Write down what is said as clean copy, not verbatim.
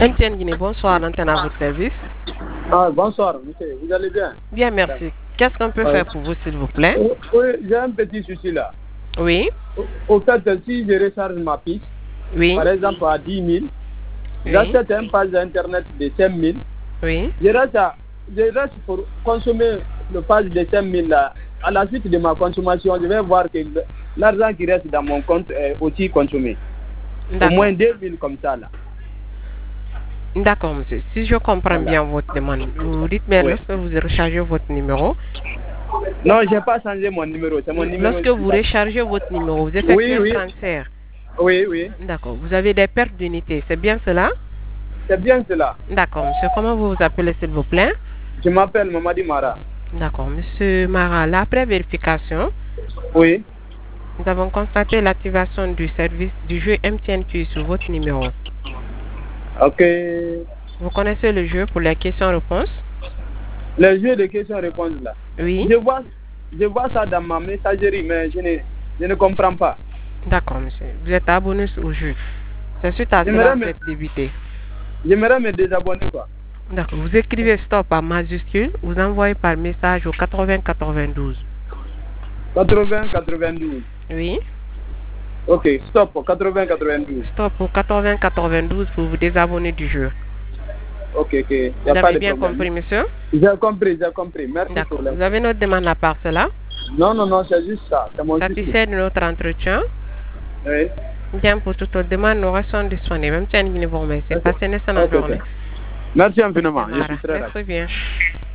MTN Guinée, bonsoir, l'antenne à votre service. Ah, bonsoir, monsieur, vous allez bien? Bien, merci. Qu'est-ce qu'on peut faire pour vous, s'il vous plaît? Oui, j'ai un petit souci là. Oui. Au fait, si je recharge ma piste, Oui. par exemple à 10 000, Oui. j'achète un page d'internet de 5 000. Oui. Je reste pour consommer le page de 5 000 là. À la suite de ma consommation, je vais voir que l'argent qui reste dans mon compte est aussi consommé. Au moins 2 000 comme ça là. D'accord, monsieur. Si je comprends bien votre demande, vous dites, mais lorsque vous rechargez votre numéro. Non, je n'ai pas changé mon numéro. C'est mon numéro. Lorsque vous rechargez votre numéro, vous effectuez un transfert. Oui, oui. D'accord. Vous avez des pertes d'unités, c'est bien cela? C'est bien cela. D'accord, monsieur. Comment vous vous appelez, s'il vous plaît? Je m'appelle Mamadi Mara. D'accord, monsieur Mara. Là, après vérification, oui, nous avons constaté l'activation du service du jeu MTNQ sur votre numéro. Ok. Vous connaissez le jeu pour les questions-réponses? Le jeu de questions-réponses là. Oui. Je vois ça dans ma messagerie, mais je ne comprends pas. D'accord, monsieur. Vous êtes abonné au jeu. C'est suite à cela que vous êtes débuté. J'aimerais me désabonner quoi. D'accord. Vous écrivez stop en majuscule, vous envoyez par message au 80 92. 80 92. Oui. Ok, stop au 80 92. Stop au 80 92 pour vous désabonner du jeu. Ok, ok. Vous avez bien compris, monsieur? J'ai compris. Merci pour vous avez notre demande à part cela? Non, c'est juste ça. Satisfait de notre entretien? Oui. Bien, pour toute autre demande, nous restons disponibles. Même si vous remercie. Passez une excellente journée. Merci infiniment. Je suis très bien.